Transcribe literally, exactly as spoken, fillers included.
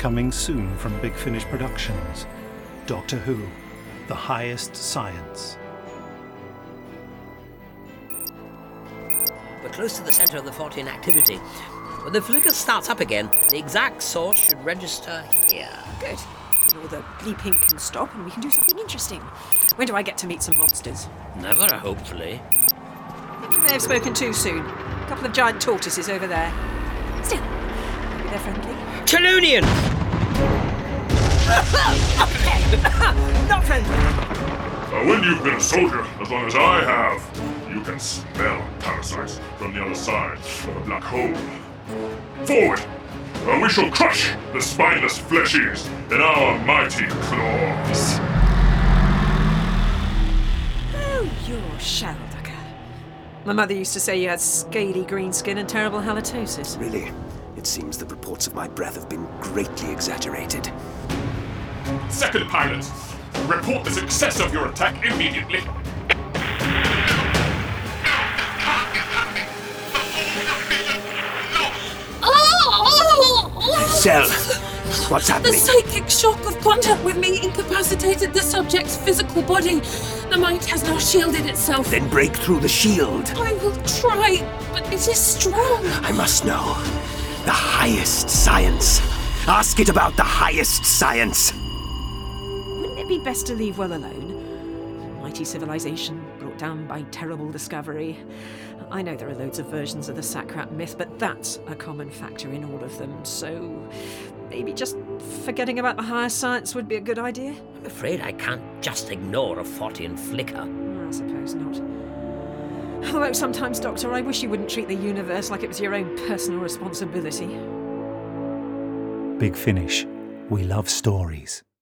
coming soon from Big Finish Productions. Doctor Who, The Highest Science. We're close to the centre of the Fortean activity. When the flicker starts up again, the exact source should register here. Good. And all the bleeping can stop and we can do something interesting. When do I get to meet some monsters? Never, hopefully. I think you may have spoken too soon. A couple of giant tortoises over there. Still, maybe they're friendly. Chelonians! Not friendly. Uh, when you've been a soldier as long as I have, you can smell parasites from the other side of the black hole. Forward! Or we shall crush the spineless fleshies in our mighty claws. Oh, you're Shellducker. My mother used to say you had scaly green skin and terrible halitosis. Really? It seems the reports of my breath have been greatly exaggerated. Second pilot, report the success of your attack immediately. Cell, what's happening? The psychic shock of contact with me incapacitated the subject's physical body. The mind has now shielded itself. Then break through the shield. I will try, but it is strong. I must know. The highest science. Ask it about the highest science. Wouldn't it be best to leave well alone? Mighty civilization, brought down by terrible discovery. I know there are loads of versions of the Sakrat myth, but that's a common factor in all of them, so maybe just forgetting about the higher science would be a good idea? I'm afraid I can't just ignore a Fortean flicker. I suppose not. Although sometimes, Doctor, I wish you wouldn't treat the universe like it was your own personal responsibility. Big Finish. We love stories.